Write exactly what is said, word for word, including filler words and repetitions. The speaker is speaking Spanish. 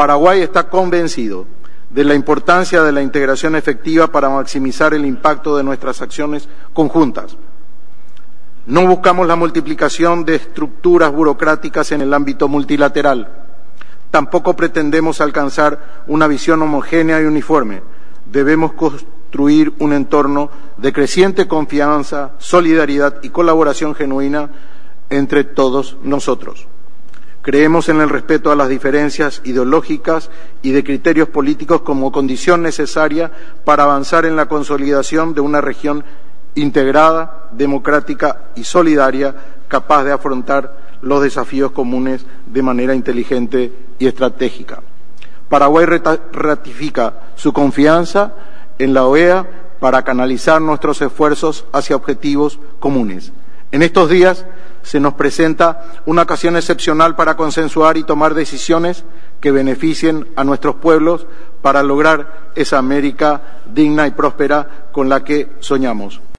Paraguay está convencido de la importancia de la integración efectiva para maximizar el impacto de nuestras acciones conjuntas. No buscamos la multiplicación de estructuras burocráticas en el ámbito multilateral. Tampoco pretendemos alcanzar una visión homogénea y uniforme. Debemos construir un entorno de creciente confianza, solidaridad y colaboración genuina entre todos nosotros. Creemos en el respeto a las diferencias ideológicas y de criterios políticos como condición necesaria para avanzar en la consolidación de una región integrada, democrática y solidaria, capaz de afrontar los desafíos comunes de manera inteligente y estratégica. Paraguay ratifica su confianza en la O E A para canalizar nuestros esfuerzos hacia objetivos comunes. En estos días se nos presenta una ocasión excepcional para consensuar y tomar decisiones que beneficien a nuestros pueblos para lograr esa América digna y próspera con la que soñamos.